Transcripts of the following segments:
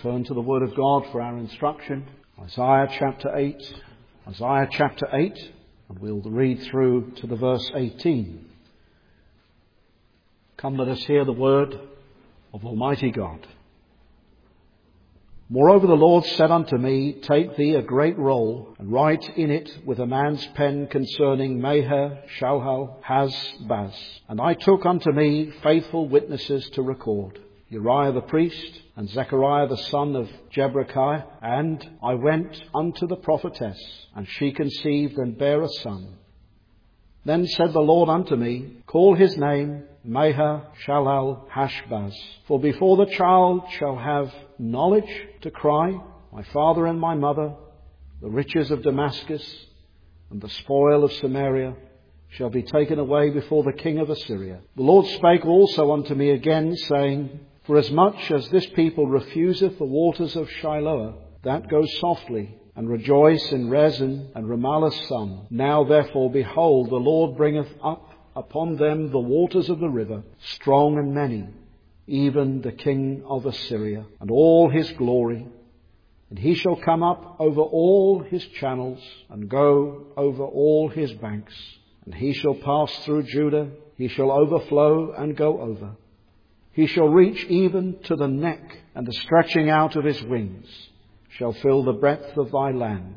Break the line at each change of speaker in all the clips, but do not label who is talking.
turn to the Word of God for our instruction. Isaiah chapter 8. Isaiah chapter 8, and we'll read through to the verse 18. Come, let us hear the word of Almighty God. Moreover, the Lord said unto me, Take thee a great roll, and write in it with a man's pen concerning Maher, Shalal, Baz. And I took unto me faithful witnesses to record, Uriah the priest, and Zechariah the son of Jeberechiah. And I went unto the prophetess, and she conceived and bare a son. Then said the Lord unto me, Call his name Maher Shalal Baz. For before the child shall have knowledge to cry, My father and my mother, the riches of Damascus and the spoil of Samaria shall be taken away before the king of Assyria. The Lord spake also unto me again, saying, Forasmuch as this people refuseth the waters of Shiloah, that goes softly, and rejoice in Rezin and Remaliah's son. Now therefore, behold, the Lord bringeth up upon them the waters of the river, strong and many, even the king of Assyria, and all his glory. And he shall come up over all his channels, and go over all his banks. And he shall pass through Judah, he shall overflow and go over. He shall reach even to the neck, and the stretching out of his wings shall fill the breadth of thy land,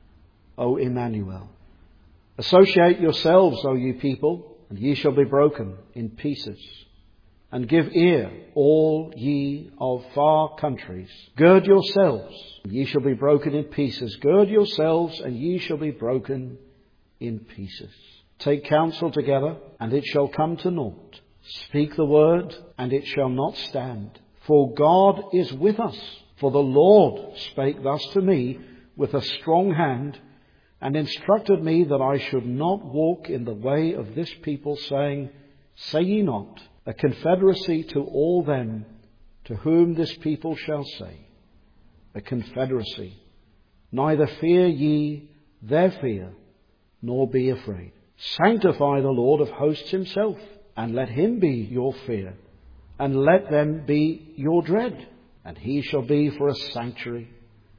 O Emmanuel. Associate yourselves, O ye people, and ye shall be broken in pieces. And give ear, all ye of far countries. Gird yourselves, and ye shall be broken in pieces. Gird yourselves, and ye shall be broken in pieces. Take counsel together, and it shall come to naught. Speak the word, and it shall not stand. For God is with us. For the Lord spake thus to me with a strong hand, and instructed me that I should not walk in the way of this people, saying, Say ye not, a confederacy to all them to whom this people shall say, a confederacy. Neither fear ye their fear, nor be afraid. Sanctify the Lord of hosts himself, and let him be your fear, and let them be your dread. And he shall be for a sanctuary,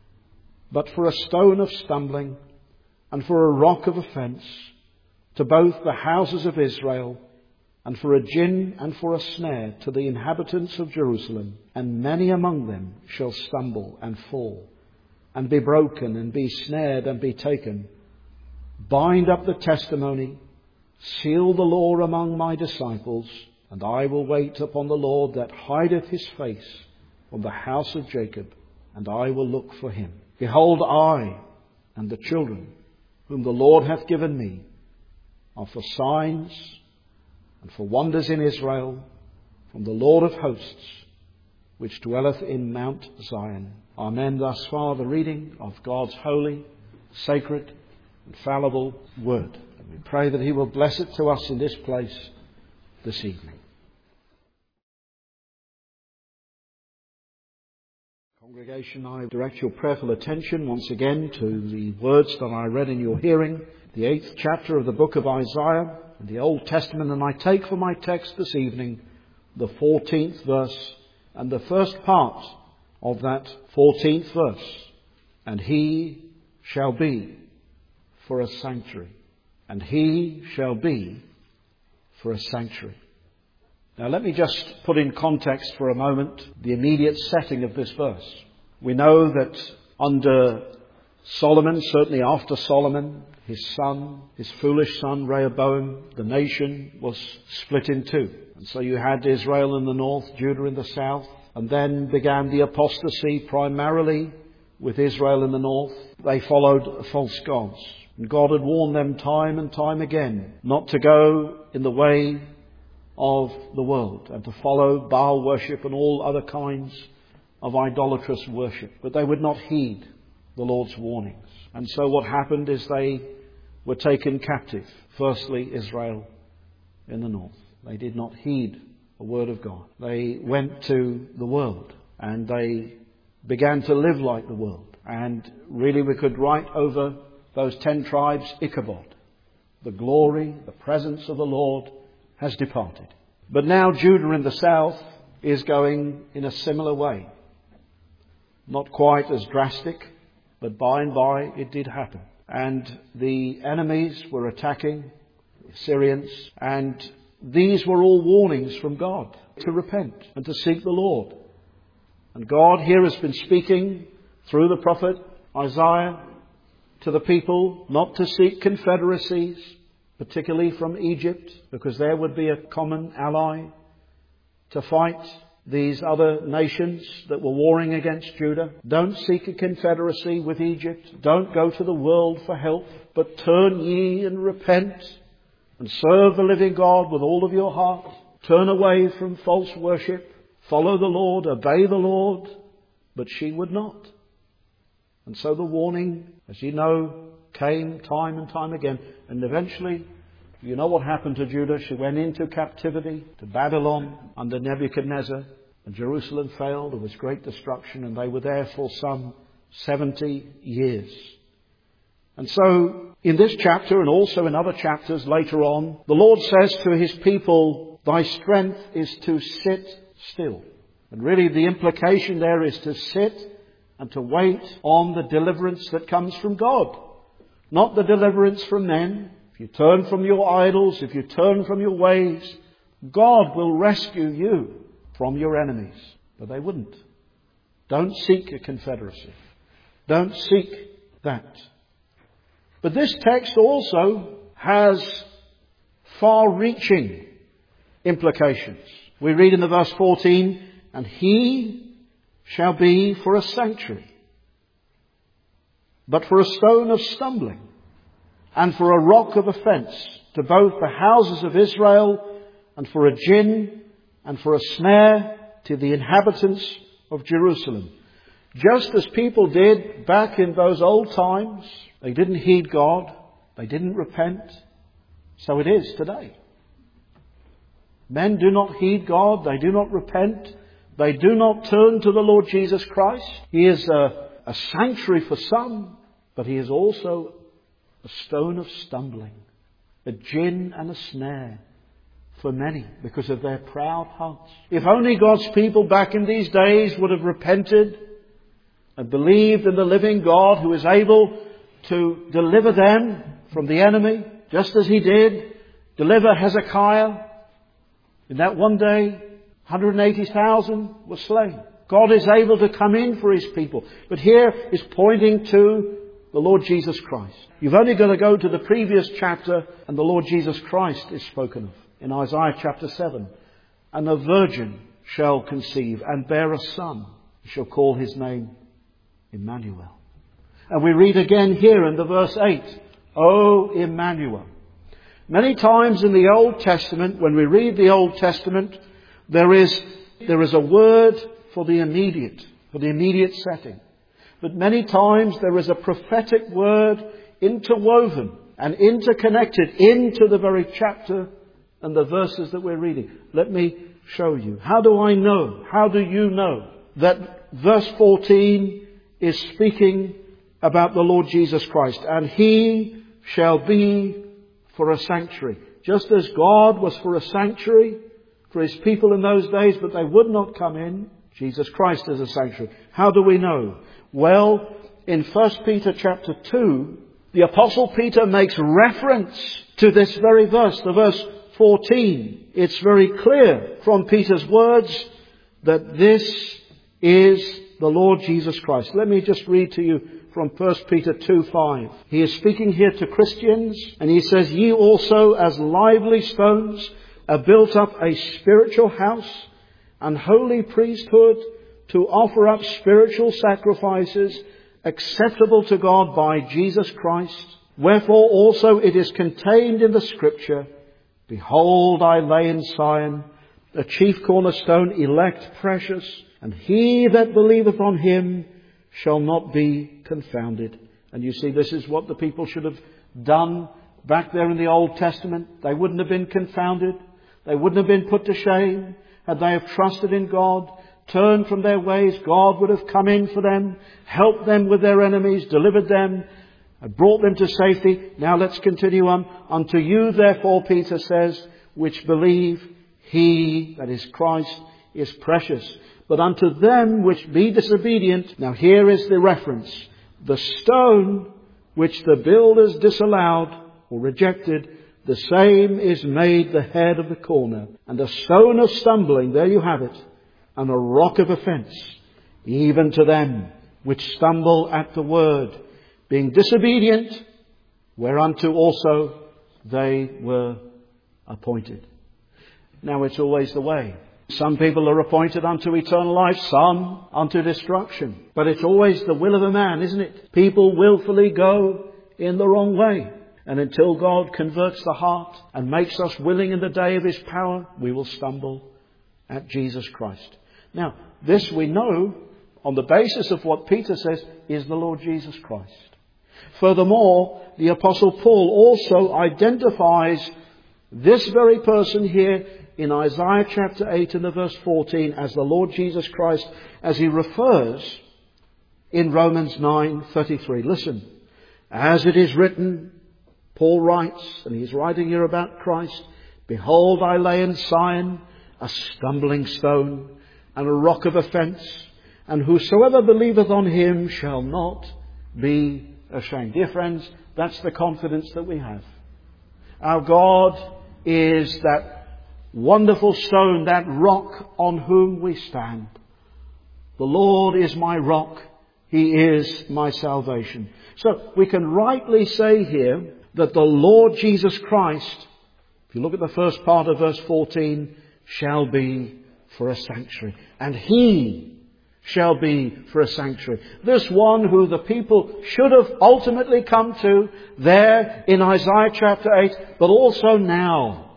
but for a stone of stumbling, and for a rock of offence, to both the houses of Israel, and for a gin and for a snare to the inhabitants of Jerusalem. And many among them shall stumble and fall, and be broken, and be snared, and be taken. Bind up the testimony, seal the law among my disciples, and I will wait upon the Lord that hideth his face from the house of Jacob, and I will look for him. Behold, I and the children whom the Lord hath given me are for signs and for wonders in Israel from the Lord of hosts, which dwelleth in Mount Zion. Amen. Thus far the reading of God's holy, sacred, infallible word. And we pray that he will bless it to us in this place this evening. Congregation, I direct your prayerful attention once again to the words that I read in your hearing, the 8th chapter of the book of Isaiah in the Old Testament, and I take for my text this evening the 14th verse and the first part of that 14th verse. And he shall be for a sanctuary. And he shall be for a sanctuary. Now let me just put in context for a moment the immediate setting of this verse. We know that under Solomon, certainly after Solomon, his son, his foolish son Rehoboam, the nation was split in two. And so you had Israel in the north, Judah in the south, and then began the apostasy primarily with Israel in the north. They followed false gods. And God had warned them time and time again not to go in the way of the world and to follow Baal worship and all other kinds of idolatrous worship. But they would not heed the Lord's warnings. And so what happened is they were taken captive. Firstly, Israel in the north. They did not heed the word of God. They went to the world and they began to live like the world. And really we could write over those 10 tribes, Ichabod. The glory, the presence of the Lord has departed. But now Judah in the south is going in a similar way. Not quite as drastic, but by and by it did happen. And the enemies were attacking the Syrians, and these were all warnings from God to repent and to seek the Lord. And God here has been speaking through the prophet Isaiah to the people not to seek confederacies, particularly from Egypt, because there would be a common ally to fight these other nations that were warring against Judah. Don't seek a confederacy with Egypt. Don't go to the world for help, but turn ye and repent and serve the living God with all of your heart. Turn away from false worship. Follow the Lord. Obey the Lord. But she would not. And so the warning, as you know, came time and time again. And eventually, you know what happened to Judah. She went into captivity to Babylon under Nebuchadnezzar. And Jerusalem fell. There was great destruction. And they were there for some 70 years. And so, in this chapter and also in other chapters later on, the Lord says to His people, thy strength is to sit still. And really the implication there is to sit and to wait on the deliverance that comes from God. Not the deliverance from men. If you turn from your idols, if you turn from your ways, God will rescue you from your enemies. But they wouldn't. Don't seek a confederacy. Don't seek that. But this text also has far-reaching implications. We read in the verse 14, and he shall be for a sanctuary, but for a stone of stumbling, and for a rock of offence to both the houses of Israel, and for a gin, and for a snare to the inhabitants of Jerusalem. Just as people did back in those old times, they didn't heed God, they didn't repent, so it is today. Men do not heed God, they do not repent, they do not turn to the Lord Jesus Christ. He is a sanctuary for some, but He is also a stone of stumbling, a gin and a snare for many because of their proud hearts. If only God's people back in these days would have repented and believed in the living God who is able to deliver them from the enemy, just as He did deliver Hezekiah. In that one day, 180,000 were slain. God is able to come in for His people. But here is pointing to the Lord Jesus Christ. You've only got to go to the previous chapter and the Lord Jesus Christ is spoken of in Isaiah chapter 7. And a virgin shall conceive and bear a son. He shall call his name Emmanuel. And we read again here in the verse 8, O Emmanuel. Many times in the Old Testament, when we read the Old Testament, there is a word for the immediate setting. But many times there is a prophetic word interwoven and interconnected into the very chapter and the verses that we're reading. Let me show you. How do I know? How do you know that verse 14 is speaking about the Lord Jesus Christ? And He shall be for a sanctuary. Just as God was for a sanctuary for His people in those days, but they would not come in, Jesus Christ is a sanctuary. How do we know? Well, in 1 Peter chapter 2, the Apostle Peter makes reference to this very verse, the verse 14. It's very clear from Peter's words that this is the Lord Jesus Christ. Let me just read to you from 1 Peter 2:5. He is speaking here to Christians, and he says, Ye also as lively stones are built up a spiritual house and holy priesthood to offer up spiritual sacrifices acceptable to God by Jesus Christ. Wherefore also it is contained in the Scripture, Behold, I lay in Zion a chief cornerstone, elect, precious, and he that believeth on Him shall not be confounded. And you see, this is what the people should have done back there in the Old Testament. They wouldn't have been confounded. They wouldn't have been put to shame. Had they have trusted in God, turned from their ways, God would have come in for them, helped them with their enemies, delivered them, and brought them to safety. Now let's continue on. Unto you, therefore, Peter says, which believe, He, that is Christ, is precious. But unto them which be disobedient, now here is the reference, the stone which the builders disallowed or rejected, the same is made the head of the corner, and a stone of stumbling, there you have it, and a rock of offence, even to them which stumble at the word, being disobedient, whereunto also they were appointed. Now it's always the way. Some people are appointed unto eternal life, some unto destruction. But it's always the will of a man, isn't it? People willfully go in the wrong way. And until God converts the heart and makes us willing in the day of His power, we will stumble at Jesus Christ. Now, this we know on the basis of what Peter says is the Lord Jesus Christ. Furthermore, the Apostle Paul also identifies this very person here in Isaiah chapter 8 and the verse 14 as the Lord Jesus Christ, as he refers in Romans 9:33. Listen, as it is written, Paul writes, and he's writing here about Christ, behold, I lay in Zion a stumbling stone and a rock of offence, and whosoever believeth on him shall not be ashamed. Dear friends, that's the confidence that we have. Our God is that wonderful stone, that rock on whom we stand. The Lord is my rock. He is my salvation. So we can rightly say here that the Lord Jesus Christ, if you look at the first part of verse 14, shall be for a sanctuary. And He shall be for a sanctuary. This one who the people should have ultimately come to there in Isaiah chapter 8, but also now,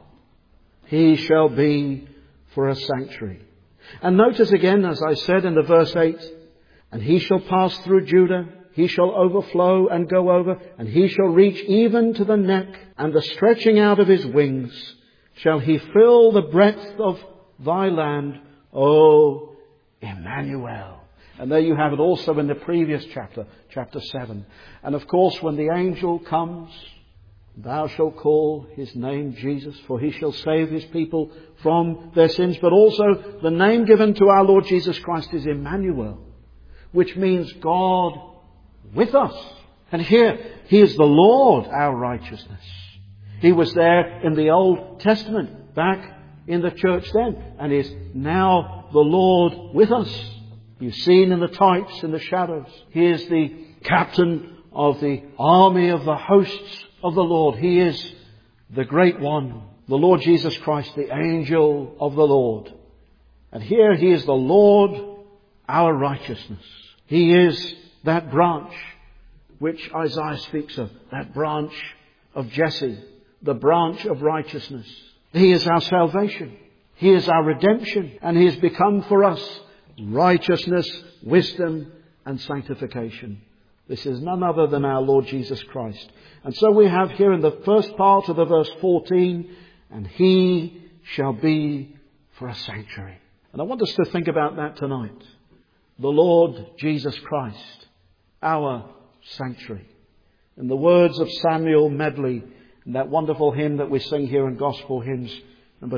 He shall be for a sanctuary. And notice again, as I said in the verse 8, and He shall pass through Judah, He shall overflow and go over, and He shall reach even to the neck, and the stretching out of His wings shall He fill the breadth of thy land, O Emmanuel. And there you have it also in the previous chapter, chapter 7. And of course, when the angel comes, thou shalt call His name Jesus, for He shall save His people from their sins. But also the name given to our Lord Jesus Christ is Emmanuel, which means God with us. And here, He is the Lord, our righteousness. He was there in the Old Testament, back in the church then, and is now the Lord with us. You've seen in the types and the shadows. He is the captain of the army of the hosts of the Lord. He is the great one, the Lord Jesus Christ, the angel of the Lord. And here He is the Lord, our righteousness. He is that branch which Isaiah speaks of, that branch of Jesse, the branch of righteousness. He is our salvation. He is our redemption. And He has become for us righteousness, wisdom and sanctification. This is none other than our Lord Jesus Christ. And so we have here in the first part of the verse 14, and He shall be for a sanctuary. And I want us to think about that tonight. The Lord Jesus Christ, our sanctuary. In the words of Samuel Medley, in that wonderful hymn that we sing here in Gospel Hymns, number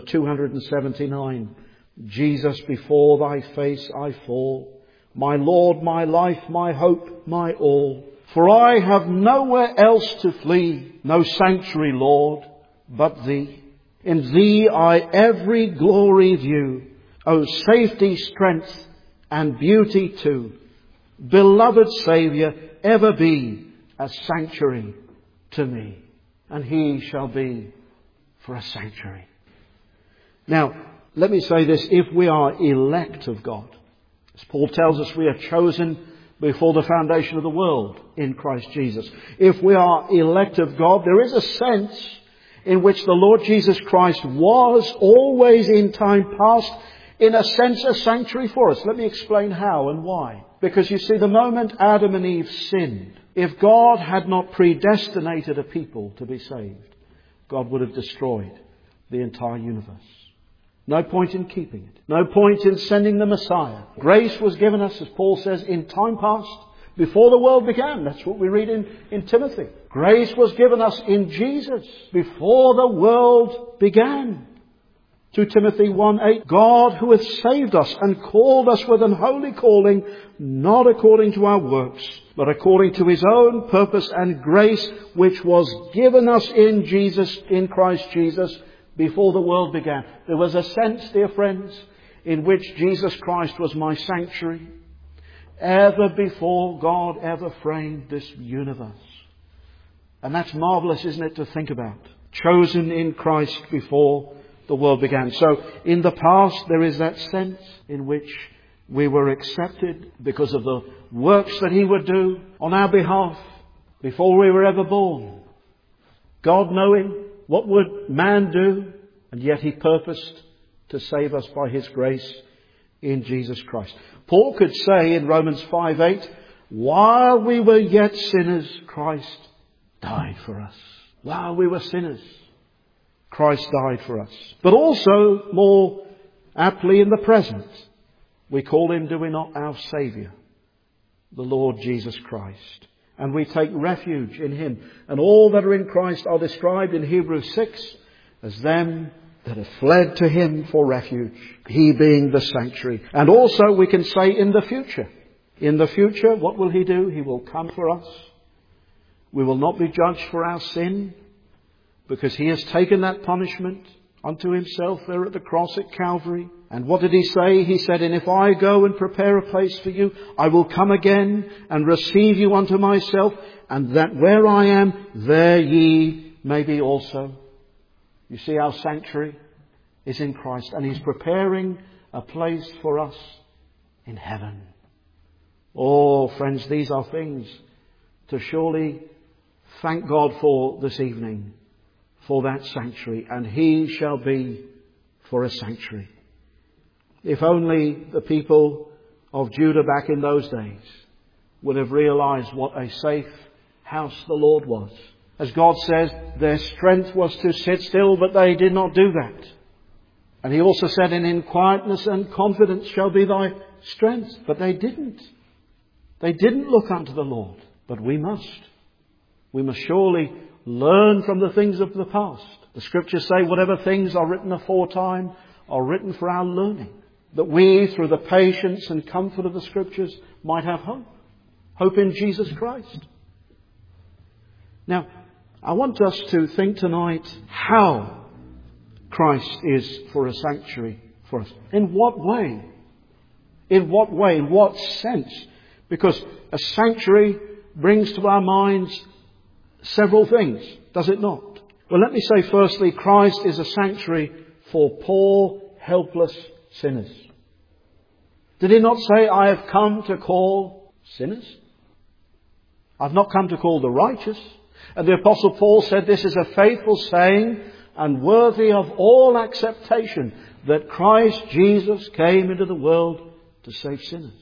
279, Jesus, before Thy face I fall, my Lord, my life, my hope, my all. For I have nowhere else to flee, no sanctuary, Lord, but Thee. In Thee I every glory view, O safety, strength, and beauty too. Beloved Saviour, ever be a sanctuary to me. And He shall be for a sanctuary. Now, let me say this. If we are elect of God, as Paul tells us, we are chosen before the foundation of the world in Christ Jesus. If we are elect of God, there is a sense in which the Lord Jesus Christ was always in time past, in a sense, a sanctuary for us. Let me explain how and why. Because you see, the moment Adam and Eve sinned, if God had not predestinated a people to be saved, God would have destroyed the entire universe. No point in keeping it. No point in sending the Messiah. Grace was given us, as Paul says, in time past, before the world began. That's what we read in Timothy. Grace was given us in Jesus before the world began. 2 Timothy 1:8, God who hath saved us and called us with an holy calling, not according to our works, but according to his own purpose and grace, which was given us in Christ Jesus, before the world began. There was a sense, dear friends, in which Jesus Christ was my sanctuary, ever before God ever framed this universe. And that's marvelous, isn't it, to think about? Chosen in Christ before the world began. So in the past there is that sense in which we were accepted because of the works that he would do on our behalf before we were ever born. God knowing what would man do, and yet he purposed to save us by his grace in Jesus Christ. Paul could say in Romans 5:8, while we were yet sinners, Christ died for us. While we were sinners, Christ died for us. But also, more aptly in the present, we call him, do we not, our Saviour, the Lord Jesus Christ. And we take refuge in him. And all that are in Christ are described in Hebrews 6 as them that have fled to him for refuge, he being the sanctuary. And also we can say in the future. In the future, what will he do? He will come for us. We will not be judged for our sin, because he has taken that punishment unto himself there at the cross at Calvary. And what did he say? He said, and if I go and prepare a place for you, I will come again and receive you unto myself, and that where I am, there ye may be also. You see, our sanctuary is in Christ, and he's preparing a place for us in heaven. Oh, friends, these are things to surely thank God for this evening, for that sanctuary, and he shall be for a sanctuary. If only the people of Judah back in those days would have realized what a safe house the Lord was. As God says, their strength was to sit still, but they did not do that. And he also said, and in quietness and confidence shall be thy strength. But they didn't. They didn't look unto the Lord. But we must. We must surely learn from the things of the past. The Scriptures say whatever things are written aforetime are written for our learning, that we, through the patience and comfort of the Scriptures, might have hope. Hope in Jesus Christ. Now, I want us to think tonight how Christ is for a sanctuary for us. In what way? In what way? In what sense? Because a sanctuary brings to our minds several things, does it not? Well, let me say firstly, Christ is a sanctuary for poor, helpless sinners. Did he not say, I have come to call sinners? I've not come to call the righteous. And the Apostle Paul said this is a faithful saying and worthy of all acceptation, that Christ Jesus came into the world to save sinners.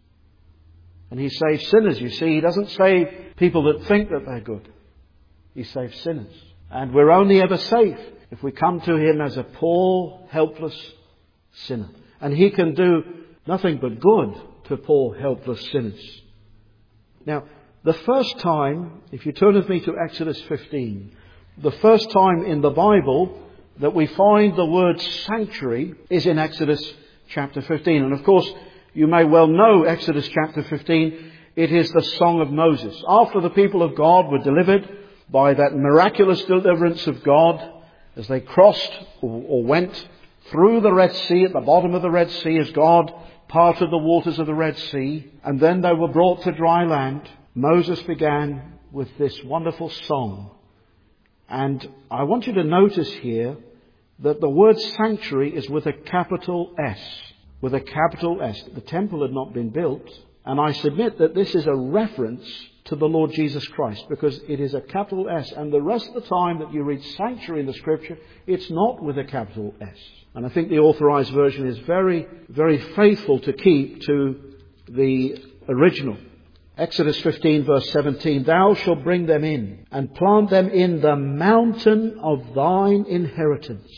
And he saves sinners, you see. He doesn't save people that think that they're good. He saves sinners. And we're only ever safe if we come to him as a poor, helpless sinner. And he can do nothing but good to poor, helpless sinners. Now, the first time, if you turn with me to Exodus 15, the first time in the Bible that we find the word sanctuary is in Exodus chapter 15. And of course, you may well know Exodus chapter 15. It is the Song of Moses. After the people of God were delivered by that miraculous deliverance of God, as they crossed or went through the Red Sea, at the bottom of the Red Sea, as God parted the waters of the Red Sea, and then they were brought to dry land, Moses began with this wonderful song. And I want you to notice here that the word sanctuary is with a capital S. With a capital S. The temple had not been built. And I submit that this is a reference to the Lord Jesus Christ, because it is a capital S. And the rest of the time that you read sanctuary in the Scripture, it's not with a capital S. And I think the Authorized Version is very, very faithful to keep to the original. Exodus 15 verse 17, Thou shalt bring them in and plant them in the mountain of thine inheritance,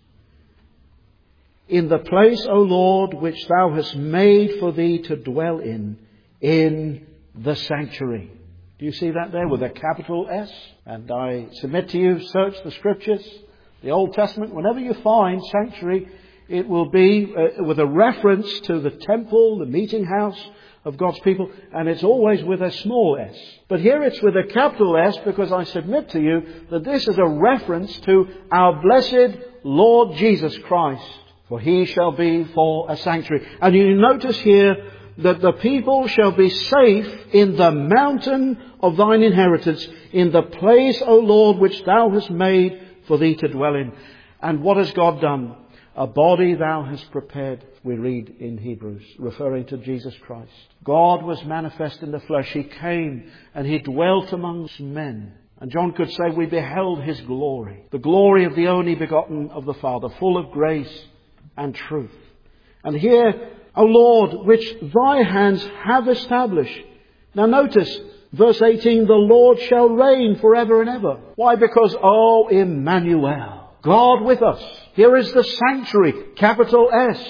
in the place, O Lord, which thou hast made for thee to dwell in the sanctuary. Do you see that there with a capital S? And I submit to you, search the Scriptures. The Old Testament, whenever you find sanctuary, it will be with a reference to the temple, the meeting house of God's people, and it's always with a small s. But here it's with a capital S, because I submit to you that this is a reference to our blessed Lord Jesus Christ. For He shall be for a sanctuary. And you notice here that the people shall be safe in the mountain of thine inheritance, in the place, O Lord, which thou hast made for thee to dwell in. And what has God done? A body thou hast prepared, we read in Hebrews, referring to Jesus Christ. God was manifest in the flesh. He came and He dwelt amongst men. And John could say, we beheld His glory, the glory of the only begotten of the Father, full of grace and truth. And here, O Lord, which thy hands have established. Now notice, verse 18, the Lord shall reign forever and ever. Why? Because, O Emmanuel, God with us. Here is the sanctuary, capital S.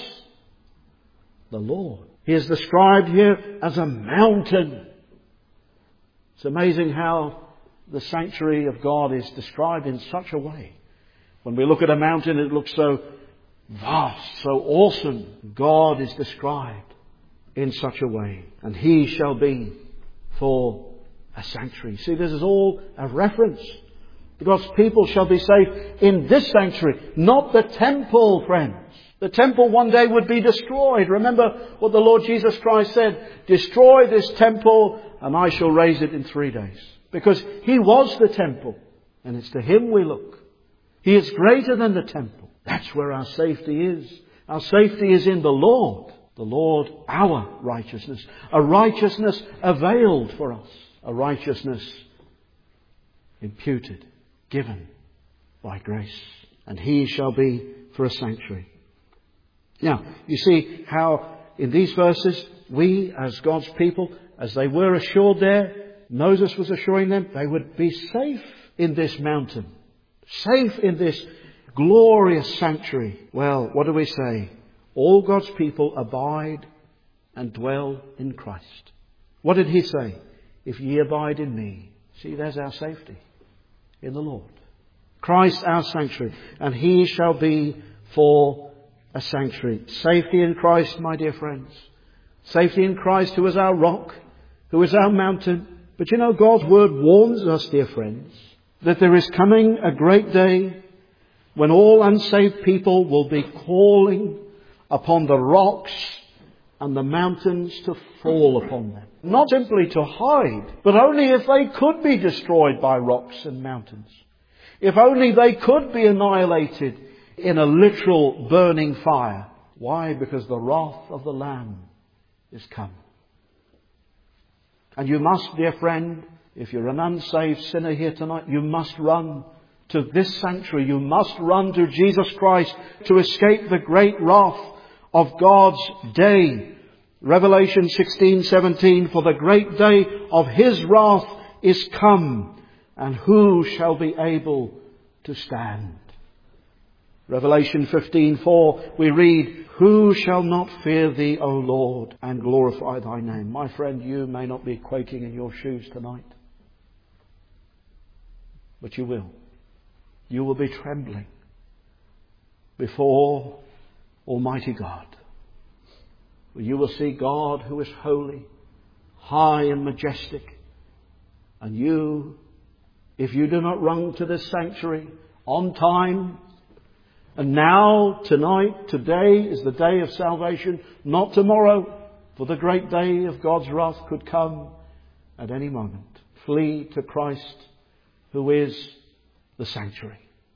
The Lord. He is described here as a mountain. It's amazing how the sanctuary of God is described in such a way. When we look at a mountain, it looks so vast, so awesome. God is described in such a way. And He shall be for a sanctuary. See, this is all a reference. God's people shall be safe in this sanctuary, not the temple, friends. The temple one day would be destroyed. Remember what the Lord Jesus Christ said, destroy this temple and I shall raise it in 3 days. Because He was the temple, and it's to Him we look. He is greater than the temple. That's where our safety is. Our safety is in the Lord. The Lord, our righteousness. A righteousness availed for us. A righteousness imputed, given by grace. And He shall be for a sanctuary. Now, you see how in these verses, we as God's people, as they were assured there, Moses was assuring them they would be safe in this mountain. Safe in this glorious sanctuary. Well, what do we say? All God's people abide and dwell in Christ. What did He say? If ye abide in me. See, there's our safety. In the Lord. Christ our sanctuary. And He shall be for a sanctuary. Safety in Christ, my dear friends. Safety in Christ, who is our rock, who is our mountain. But you know, God's word warns us, dear friends, that there is coming a great day when all unsaved people will be calling upon the rocks and the mountains to fall upon them. Not simply to hide, but only if they could be destroyed by rocks and mountains. If only they could be annihilated in a literal burning fire. Why? Because the wrath of the Lamb is come. And you must, dear friend, if you're an unsaved sinner here tonight, you must run to this sanctuary. You must run to Jesus Christ to escape the great wrath of God's day. Revelation 16:17, for the great day of His wrath is come, and who shall be able to stand? Revelation 15:4, we read, who shall not fear Thee, O Lord, and glorify Thy name? My friend, you may not be quaking in your shoes tonight, but you will. You will be trembling before Almighty God. You will see God who is holy, high and majestic. And you, if you do not run to this sanctuary on time, and now, tonight, today is the day of salvation, not tomorrow, for the great day of God's wrath could come at any moment. Flee to Christ, who is the sanctuary.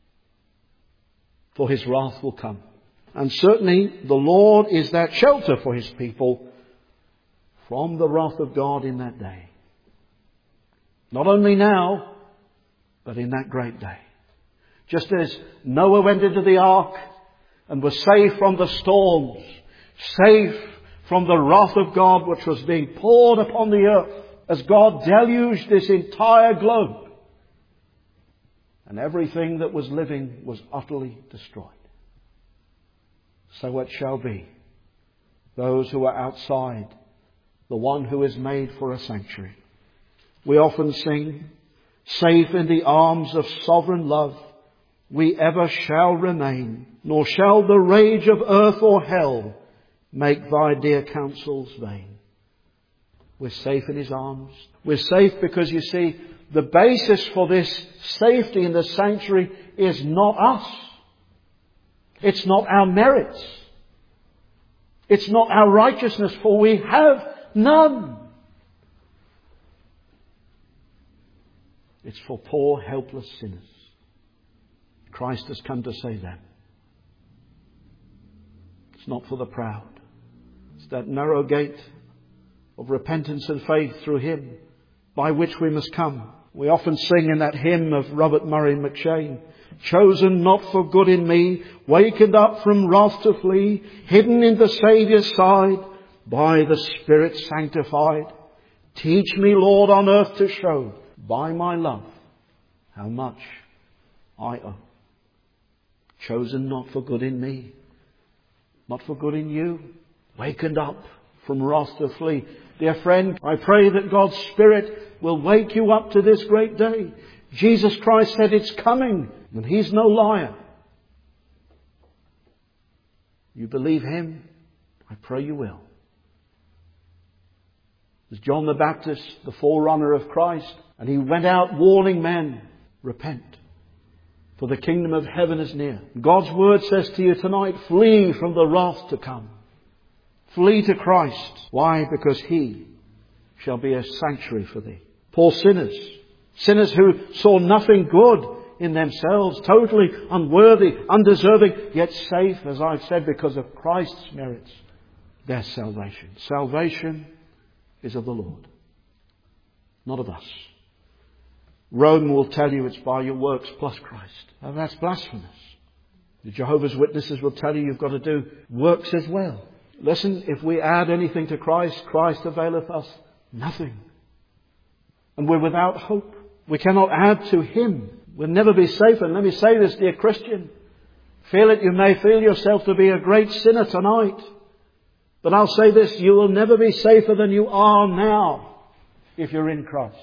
For His wrath will come. And certainly the Lord is that shelter for His people from the wrath of God in that day. Not only now, but in that great day. Just as Noah went into the ark and was safe from the storms, safe from the wrath of God which was being poured upon the earth, as God deluged this entire globe, and everything that was living was utterly destroyed. So it shall be. Those who are outside, the one who is made for a sanctuary. We often sing, safe in the arms of sovereign love, we ever shall remain, nor shall the rage of earth or hell make thy dear counsels vain. We're safe in His arms. We're safe because, you see, the basis for this safety in the sanctuary is not us. It's not our merits. It's not our righteousness, for we have none. It's for poor, helpless sinners. Christ has come to save them. It's not for the proud. It's that narrow gate of repentance and faith through Him by which we must come. We often sing in that hymn of Robert Murray McCheyne, chosen not for good in me, wakened up from wrath to flee, hidden in the Saviour's side, by the Spirit sanctified. Teach me, Lord, on earth to show, by my love, how much I owe. Chosen not for good in me, not for good in you, wakened up from wrath to flee. Dear friend, I pray that God's Spirit will wake you up to this great day. Jesus Christ said it's coming, and He's no liar. You believe Him? I pray you will. As John the Baptist, the forerunner of Christ, and he went out warning men, repent, for the kingdom of heaven is near. God's word says to you tonight, flee from the wrath to come. Flee to Christ. Why? Because He shall be a sanctuary for thee. Poor sinners. Sinners who saw nothing good in themselves, totally unworthy, undeserving, yet safe, as I've said, because of Christ's merits. Their salvation. Salvation is of the Lord, not of us. Rome will tell you it's by your works plus Christ. And that's blasphemous. The Jehovah's Witnesses will tell you you've got to do works as well. Listen, if we add anything to Christ, Christ availeth us nothing. And we're without hope. We cannot add to Him. We'll never be safe. And let me say this, dear Christian. Feel it, you may feel yourself to be a great sinner tonight. But I'll say this, you will never be safer than you are now if you're in Christ.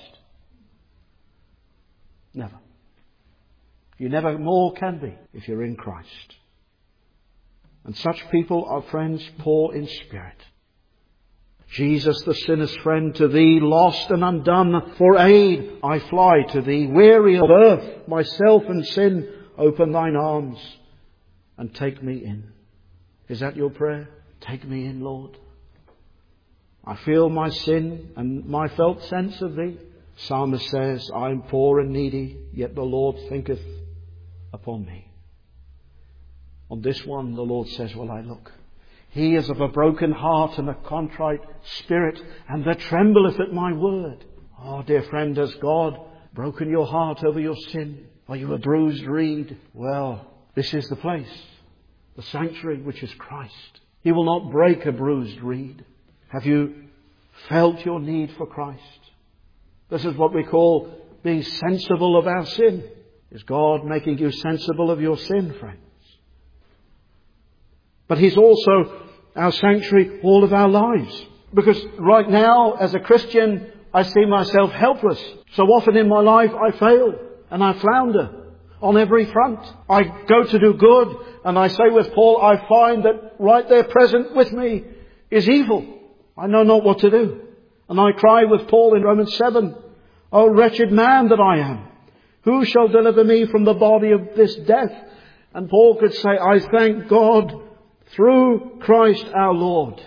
Never. You never more can be if you're in Christ. And such people are friends poor in spirit. Jesus, the sinner's friend, to Thee, lost and undone, for aid I fly to Thee. Weary of earth, myself and sin, open Thine arms and take me in. Is that your prayer? Take me in, Lord. I feel my sin and my felt sense of Thee. Psalmist says, I am poor and needy, yet the Lord thinketh upon me. On this one, the Lord says, will I look. He is of a broken heart and a contrite spirit, and that trembleth at my word. Oh, dear friend, has God broken your heart over your sin? Are you a bruised reed? Well, this is the place, the sanctuary, which is Christ. He will not break a bruised reed. Have you felt your need for Christ? This is what we call being sensible of our sin. Is God making you sensible of your sin, friends? But He's also our sanctuary all of our lives. Because right now, as a Christian, I see myself helpless. So often in my life I fail and I flounder on every front. I go to do good, and I say with Paul, I find that right there present with me is evil. I know not what to do. And I cry with Paul in Romans 7, O wretched man that I am, who shall deliver me from the body of this death? And Paul could say, I thank God through Christ our Lord,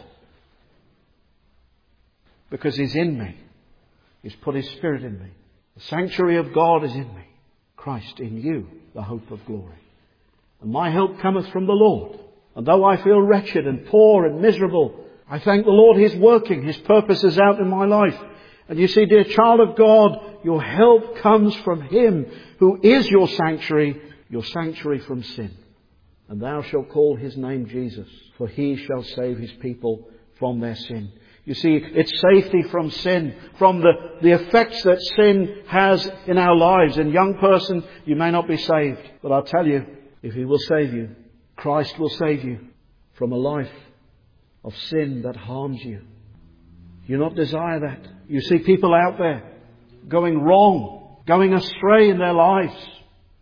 because He's in me. He's put His Spirit in me. The sanctuary of God is in me. Christ in you, the hope of glory. And my help cometh from the Lord. And though I feel wretched and poor and miserable, I thank the Lord He's working His purposes out in my life. And you see, dear child of God, your help comes from Him who is your sanctuary from sin. And thou shalt call His name Jesus, for He shall save His people from their sin. You see, it's safety from sin, from the effects that sin has in our lives. And young person, you may not be saved, but I'll tell you, if He will save you, Christ will save you from a life of sin that harms you. You not desire that. You see people out there going wrong, going astray in their lives,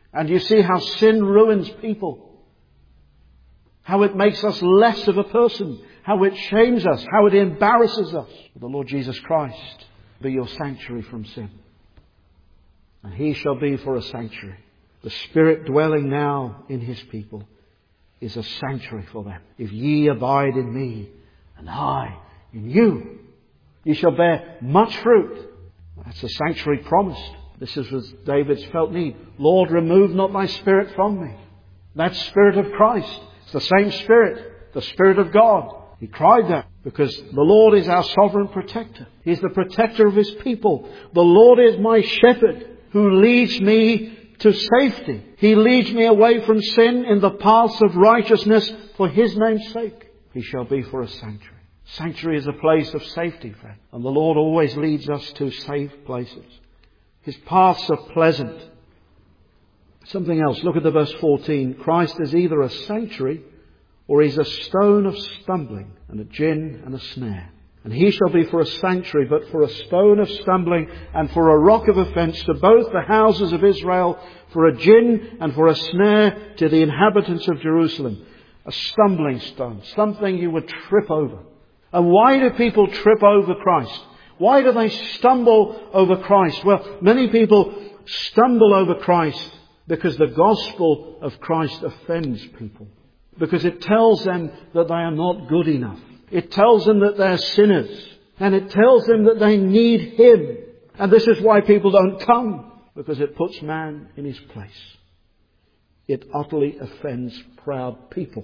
And you see how sin ruins people. How it makes us less of a person. How it shames us. How it embarrasses us. The Lord Jesus Christ be your sanctuary from sin. And He shall be for a sanctuary. The Spirit dwelling now in His people is a sanctuary for them. If ye abide in me, and I in you, ye shall bear much fruit. That's the sanctuary promised. This was David's felt need. Lord, remove not thy Spirit from me. That Spirit of Christ. It's the same Spirit. The Spirit of God. He cried that because the Lord is our sovereign protector. He's the protector of His people. The Lord is my shepherd who leads me to safety. He leads me away from sin in the paths of righteousness for His name's sake. He shall be for a sanctuary. Sanctuary is a place of safety, friend. And the Lord always leads us to safe places. His paths are pleasant. Something else. Look at the verse 14. Christ is either a sanctuary or He's a stone of stumbling and a gin and a snare. And He shall be for a sanctuary, but for a stone of stumbling and for a rock of offence to both the houses of Israel, for a gin and for a snare to the inhabitants of Jerusalem. A stumbling stone, something you would trip over. And why do people trip over Christ? Why do they stumble over Christ? Well, many people stumble over Christ because the gospel of Christ offends people. Because it tells them that they are not good enough. It tells them that they're sinners. And it tells them that they need Him. And this is why people don't come. Because it puts man in his place. It utterly offends proud people.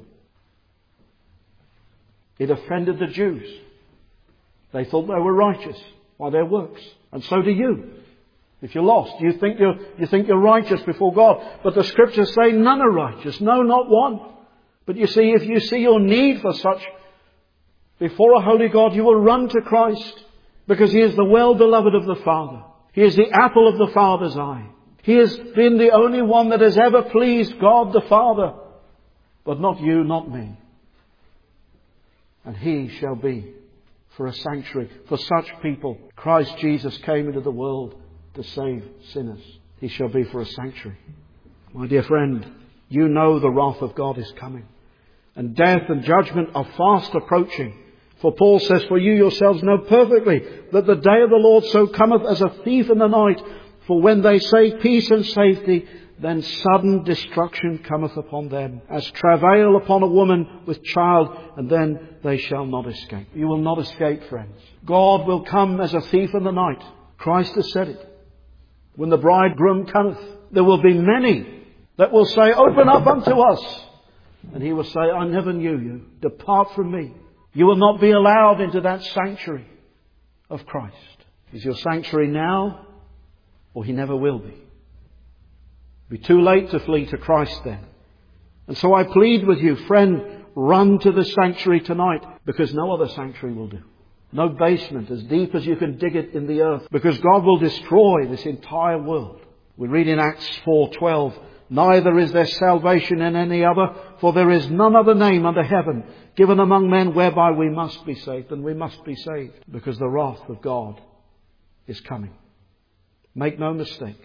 It offended the Jews. They thought they were righteous by their works. And so do you. If you're lost, you think you're righteous before God. But the Scriptures say none are righteous. No, not one. But you see, if you see your need for such before a holy God, you will run to Christ. Because He is the well-beloved of the Father. He is the apple of the Father's eye. He has been the only one that has ever pleased God the Father. But not you, not me. And He shall be for a sanctuary. For such people, Christ Jesus came into the world to save sinners. He shall be for a sanctuary. My dear friend, you know the wrath of God is coming. And death and judgment are fast approaching. For Paul says, for you yourselves know perfectly that the day of the Lord so cometh as a thief in the night. For when they say peace and safety, then sudden destruction cometh upon them, as travail upon a woman with child, and then they shall not escape. You will not escape, friends. God will come as a thief in the night. Christ has said it. When the bridegroom cometh, there will be many that will say, open up unto us. And He will say, I never knew you. Depart from me. You will not be allowed into that sanctuary of Christ. Is your sanctuary now, or He never will be? It'll be too late to flee to Christ then. And so I plead with you, friend, run to the sanctuary tonight, because no other sanctuary will do. No basement as deep as you can dig it in the earth, because God will destroy this entire world. We read in Acts 4:12, neither is there salvation in any other, for there is none other name under heaven given among men whereby we must be saved. And we must be saved because the wrath of God is coming. Make no mistake.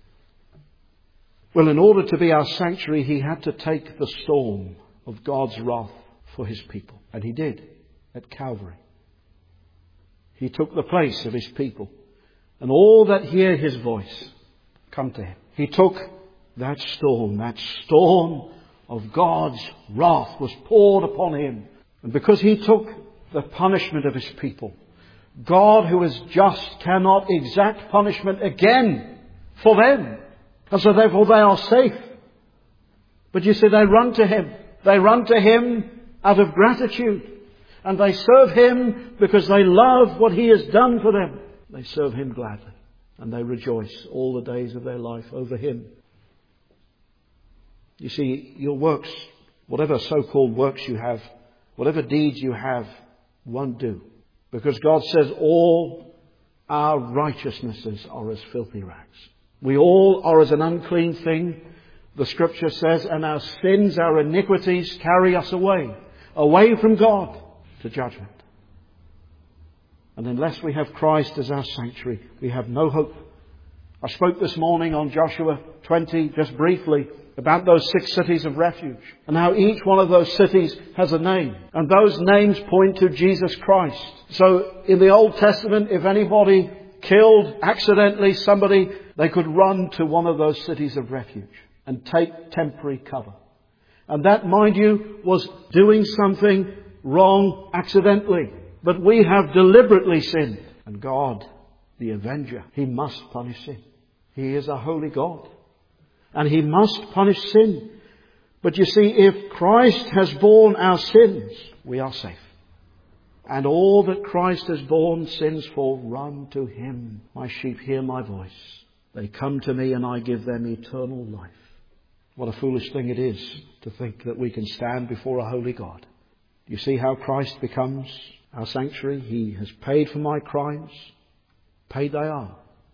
Well, in order to be our sanctuary, He had to take the storm of God's wrath for His people. And He did at Calvary. He took the place of His people. And all that hear His voice come to Him. He took that storm of God's wrath was poured upon Him. And because He took the punishment of His people, God, who is just, cannot exact punishment again for them. And so therefore they are safe. But you see, they run to Him. They run to Him out of gratitude. And they serve Him because they love what He has done for them. They serve Him gladly. And they rejoice all the days of their life over Him. You see, your works, whatever so-called works you have, whatever deeds you have, won't do. Because God says all our righteousnesses are as filthy rags. We all are as an unclean thing, the Scripture says, and our sins, our iniquities carry us away from God to judgment. And unless we have Christ as our sanctuary, we have no hope I spoke this morning on Joshua 20, just briefly, about those 6 cities of refuge and how each one of those cities has a name. And those names point to Jesus Christ. So in the Old Testament, if anybody killed accidentally somebody, they could run to one of those cities of refuge and take temporary cover. And that, mind you, was doing something wrong accidentally. But we have deliberately sinned. And God, the avenger, He must punish sin. He is a holy God. And He must punish sin. But you see, if Christ has borne our sins, we are safe. And all that Christ has borne sins for, run to Him. My sheep hear my voice. They come to me and I give them eternal life. What a foolish thing it is to think that we can stand before a holy God. You see how Christ becomes our sanctuary? He has paid for my crimes. Paid they are.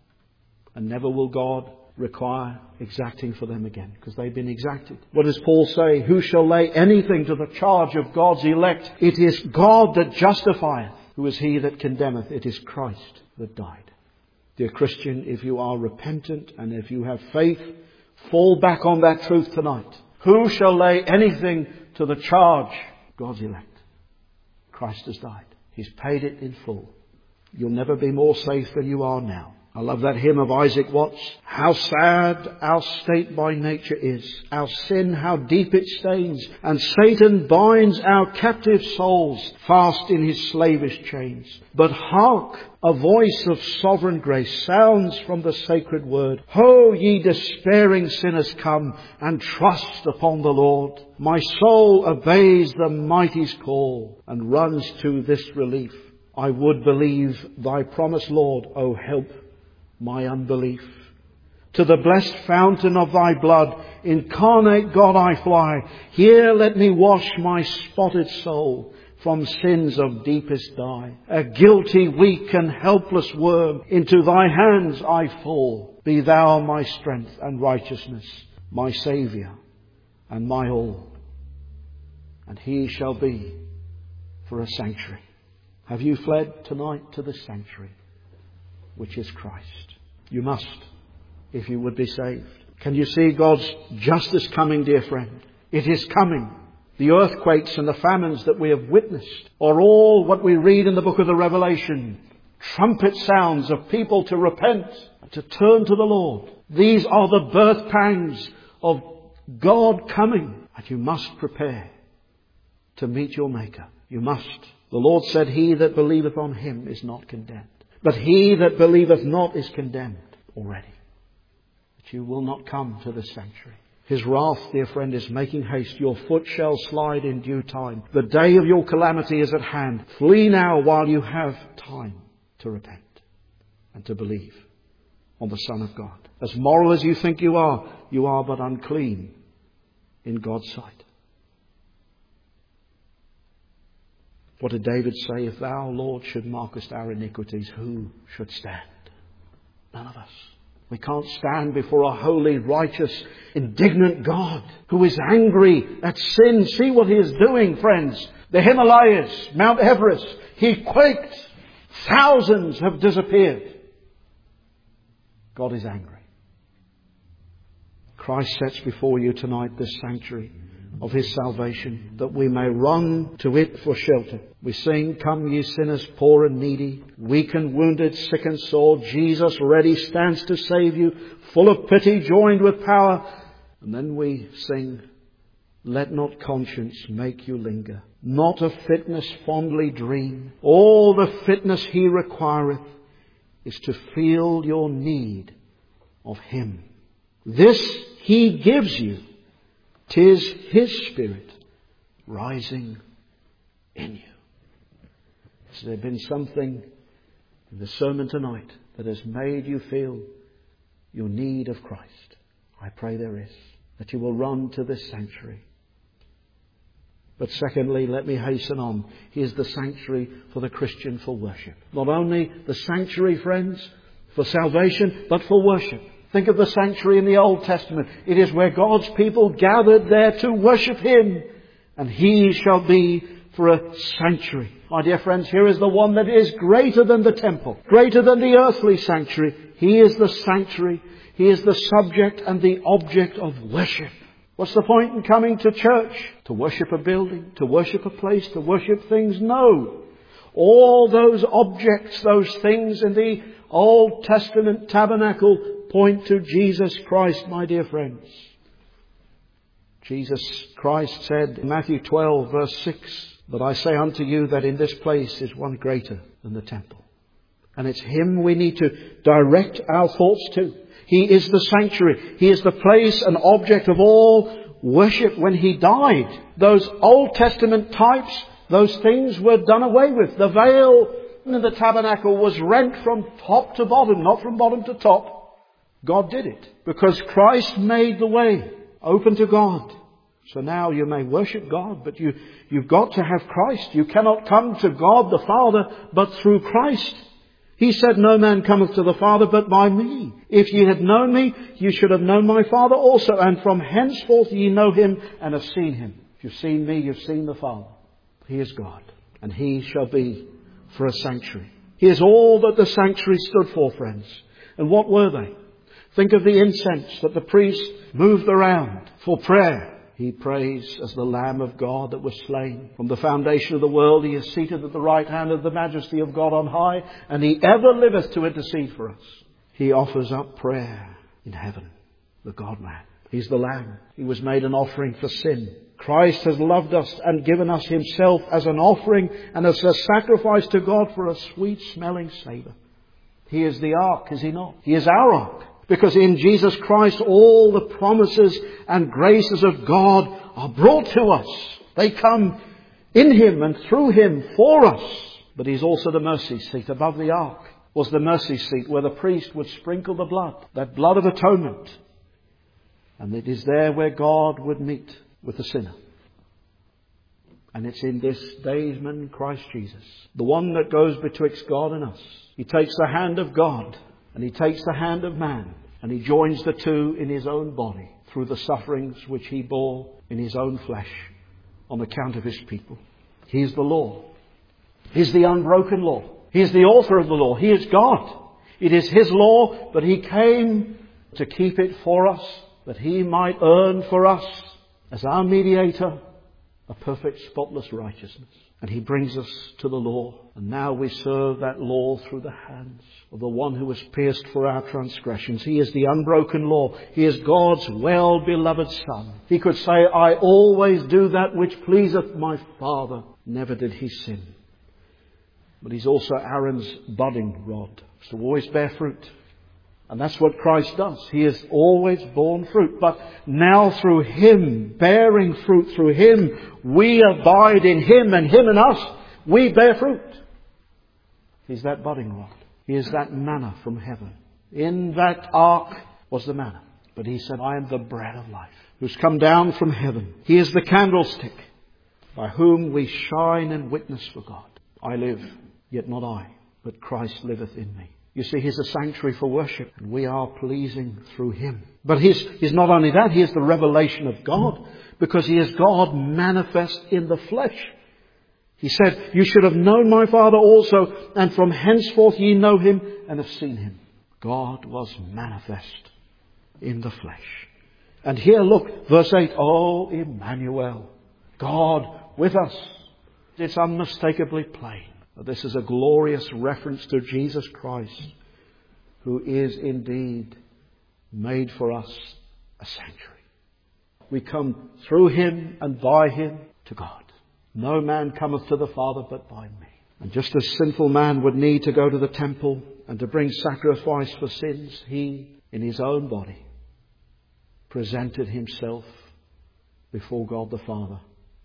And never will God require exacting for them again, because they've been exacted. What does Paul say? Who shall lay anything to the charge of God's elect? It is God that justifieth. Who is he that condemneth? It is Christ that died. Dear Christian, if you are repentant and if you have faith, fall back on that truth tonight. Who shall lay anything to the charge of God's elect? Christ has died. He's paid it in full. You'll never be more safe than you are now. I love that hymn of Isaac Watts. How sad our state by nature is. Our sin, how deep it stains. And Satan binds our captive souls fast in his slavish chains. But hark! A voice of sovereign grace sounds from the sacred word. Ho, ye despairing sinners, come and trust upon the Lord. My soul obeys the mighty's call and runs to this relief. I would believe thy promise, Lord. O help my unbelief. To the blessed fountain of thy blood, incarnate God, I fly. Here let me wash my spotted soul from sins of deepest dye. A guilty, weak and helpless worm, into thy hands I fall. Be thou my strength and righteousness, my Saviour and my all. And he shall be for a sanctuary. Have you fled tonight to the sanctuary, which is Christ? You must, if you would be saved. Can you see God's justice coming, dear friend? It is coming. The earthquakes and the famines that we have witnessed are all what we read in the book of the Revelation. Trumpet sounds of people to repent and to turn to the Lord. These are the birth pangs of God coming. And you must prepare to meet your Maker. You must. The Lord said, he that believeth on him is not condemned. But he that believeth not is condemned already. But you will not come to the sanctuary. His wrath, dear friend, is making haste. Your foot shall slide in due time. The day of your calamity is at hand. Flee now while you have time to repent and to believe on the Son of God. As moral as you think you are but unclean in God's sight. What did David say? If thou, Lord, should markest our iniquities, who should stand? None of us. We can't stand before a holy, righteous, indignant God who is angry at sin. See what he is doing, friends. The Himalayas, Mount Everest, he quaked. Thousands have disappeared. God is angry. Christ sets before you tonight this sanctuary of his salvation, that we may run to it for shelter. We sing, come ye sinners, poor and needy, weak and wounded, sick and sore. Jesus ready stands to save you, full of pity, joined with power. And then we sing, let not conscience make you linger, not of fitness fondly dream. All the fitness he requireth is to feel your need of him. This he gives you. 'Tis his Spirit rising in you. Has there been something in the sermon tonight that has made you feel your need of Christ? I pray there is. That you will run to this sanctuary. But secondly, let me hasten on. Here's the sanctuary for the Christian for worship. Not only the sanctuary, friends, for salvation, but for worship. Think of the sanctuary in the Old Testament. It is where God's people gathered there to worship him. And he shall be for a sanctuary. My dear friends, here is the one that is greater than the temple, greater than the earthly sanctuary. He is the sanctuary. He is the subject and the object of worship. What's the point in coming to church? To worship a building, to worship a place, to worship things? No. All those objects, those things in the Old Testament tabernacle point to Jesus Christ, my dear friends. Jesus Christ said in Matthew 12 verse 6, "But I say unto you that in this place is one greater than the temple." And it's Him we need to direct our thoughts to. He is the sanctuary. He is the place and object of all worship. When He died, those Old Testament types, those things were done away with. The veil in the tabernacle was rent from top to bottom, not from bottom to top. God did it because Christ made the way open to God. So now you may worship God, but you've got to have Christ. You cannot come to God the Father but through Christ. He said, "No man cometh to the Father but by me. If ye had known me, you should have known my Father also. And from henceforth ye know Him and have seen Him." If you've seen me, you've seen the Father. He is God, and He shall be for a sanctuary. He is all that the sanctuary stood for, friends. And what were they? Think of the incense that the priest moved around for prayer. He prays as the Lamb of God that was slain. From the foundation of the world He is seated at the right hand of the majesty of God on high, and He ever liveth to intercede for us. He offers up prayer in heaven, the God-man. He's the Lamb. He was made an offering for sin. Christ has loved us and given us Himself as an offering and as a sacrifice to God for a sweet-smelling savour. He is the ark, is He not? He is our ark. Because in Jesus Christ all the promises and graces of God are brought to us. They come in Him and through Him for us. But He's also the mercy seat. Above the ark was the mercy seat where the priest would sprinkle the blood, that blood of atonement. And it is there where God would meet with the sinner. And it's in this daysman Christ Jesus, the one that goes betwixt God and us. He takes the hand of God and He takes the hand of man, and He joins the two in His own body through the sufferings which He bore in His own flesh on account of His people. He is the law. He is the unbroken law. He is the author of the law. He is God. It is His law, but He came to keep it for us, that He might earn for us, as our mediator, a perfect, spotless righteousness. And He brings us to the law. And now we serve that law through the hands of the one who was pierced for our transgressions. He is the unbroken law. He is God's well-beloved Son. He could say, "I always do that which pleaseth my Father." Never did He sin. But He's also Aaron's budding rod, to always bear fruit. And that's what Christ does. He has always borne fruit. But now through Him, bearing fruit through Him, we abide in Him and Him in us. We bear fruit. He's that budding rod. He is that manna from heaven. In that ark was the manna. But He said, "I am the bread of life, who's come down from heaven." He is the candlestick by whom we shine and witness for God. I live, yet not I, but Christ liveth in me. You see, He's a sanctuary for worship, and we are pleasing through Him. But He's not only that, He is the revelation of God, because He is God manifest in the flesh. He said, "You should have known my Father also, and from henceforth ye know Him and have seen Him." God was manifest in the flesh. And here, look, verse 8, "Oh, Emmanuel, God with us." It's unmistakably plain. This is a glorious reference to Jesus Christ, who is indeed made for us a sanctuary. We come through Him and by Him to God. "No man cometh to the Father but by me." And just as sinful man would need to go to the temple and to bring sacrifice for sins, He, in His own body, presented Himself before God the Father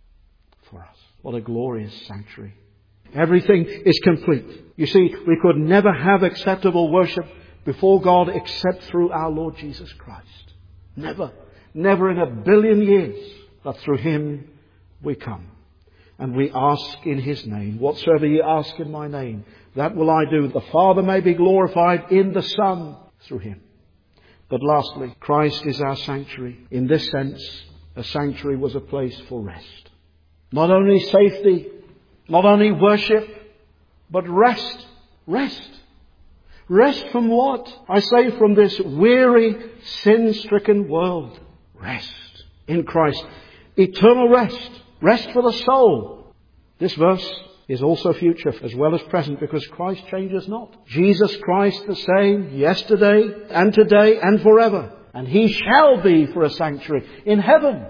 for us. What a glorious sanctuary. Everything is complete. You see, we could never have acceptable worship before God except through our Lord Jesus Christ. Never. Never in a billion years. But through Him we come. And we ask in His name. "Whatsoever ye ask in my name, that will I do. The Father may be glorified in the Son through Him." But lastly, Christ is our sanctuary. In this sense, a sanctuary was a place for rest. Not only safety, not only worship, but rest. Rest. Rest from what? I say from this weary, sin-stricken world. Rest in Christ. Eternal rest. Rest for the soul. This verse is also future as well as present, because Christ changes not. Jesus Christ the same yesterday and today and forever. And He shall be for a sanctuary in heaven.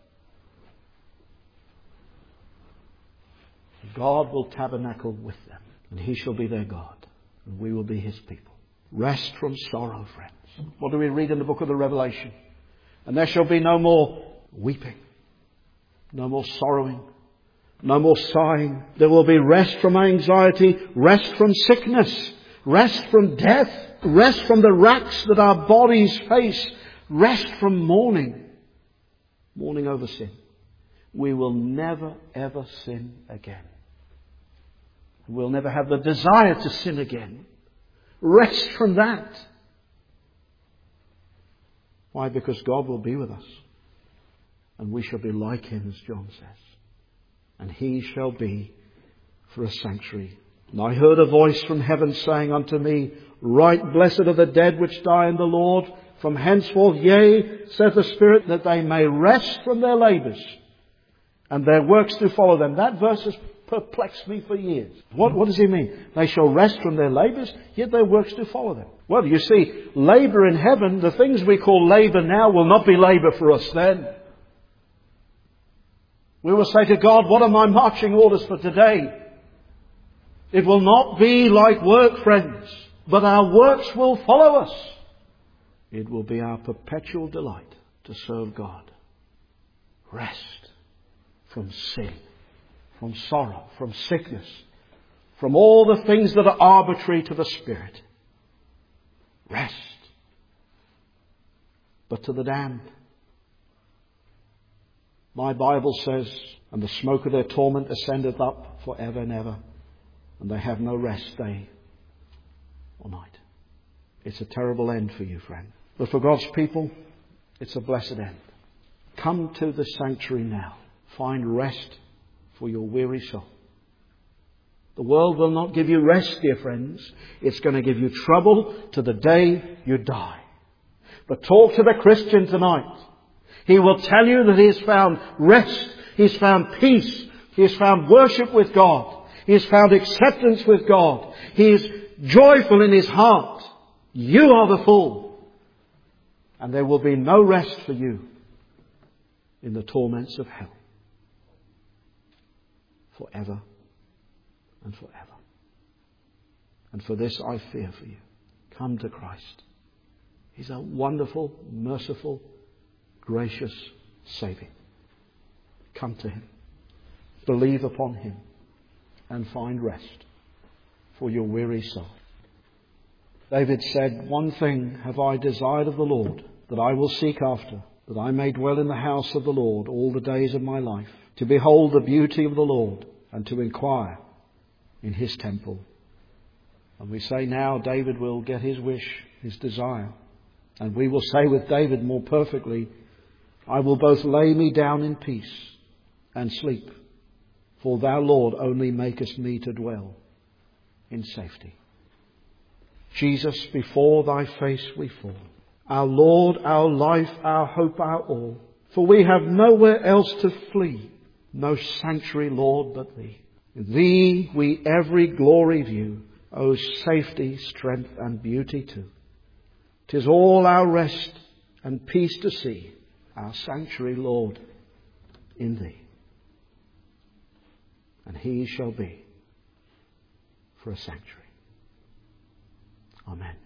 God will tabernacle with them, and He shall be their God, and we will be His people. Rest from sorrow, friends. What do we read in the book of the Revelation? And there shall be no more weeping, no more sorrowing, no more sighing. There will be rest from anxiety, rest from sickness, rest from death, rest from the racks that our bodies face, rest from mourning over sin. We will never ever sin again. We'll never have the desire to sin again. Rest from that. Why? Because God will be with us. And we shall be like Him, as John says. And He shall be for a sanctuary. And I heard a voice from heaven saying unto me, Right, blessed are the dead which die in the Lord, from henceforth, yea, saith the Spirit, that they may rest from their labours, and their works do follow them. That verse has perplexed me for years. What does he mean? They shall rest from their labours, yet their works do follow them. Well, you see, labour in heaven, the things we call labour now will not be labour for us then. We will say to God, what are my marching orders for today? It will not be like work, friends, but our works will follow us. It will be our perpetual delight to serve God. Rest from sin, from sorrow, from sickness, from all the things that are arbitrary to the Spirit. Rest. But to the damned, my Bible says, and the smoke of their torment ascendeth up for ever and ever, and they have no rest day or night. It's a terrible end for you, friend. But for God's people, it's a blessed end. Come to the sanctuary now. Find rest for your weary soul. The world will not give you rest, dear friends. It's going to give you trouble to the day you die. But talk to the Christian tonight. He will tell you that he has found rest. He's found peace. He has found worship with God. He has found acceptance with God. He is joyful in his heart. You are the fool. And there will be no rest for you in the torments of hell. Forever and forever. And for this I fear for you. Come to Christ. He's a wonderful, merciful, gracious Saviour. Come to Him. Believe upon Him and find rest for your weary soul. David said, One thing have I desired of the Lord, that I will seek after, that I may dwell in the house of the Lord all the days of my life, to behold the beauty of the Lord and to inquire in His temple. And we say now David will get his wish, his desire. And we will say with David more perfectly, I will both lay me down in peace and sleep, for Thou, Lord, only makest me to dwell in safety. Jesus, before Thy face we fall. Our Lord, our life, our hope, our all. For we have nowhere else to flee. No sanctuary, Lord, but Thee. In Thee we every glory view. O safety, strength and beauty too. 'Tis all our rest and peace to see. Our sanctuary, Lord, in Thee. And He shall be for a sanctuary. Amen.